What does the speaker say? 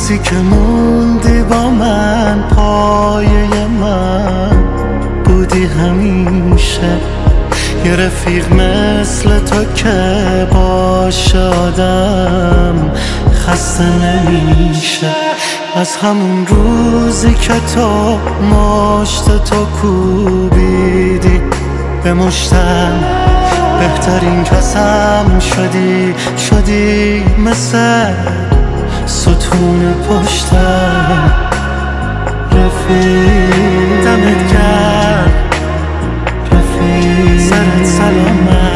روزی که موندی با من، پایه من بودی همیشه. یه رفیق مثل تو که باشه آدم خسته نمیشه. از همون روزی که تو مشت تو کوبیدی به مشتم، بهترین کسم شدی مثل ستون پشتم. رفیق دمت گرم، رفیق سرت سلامت.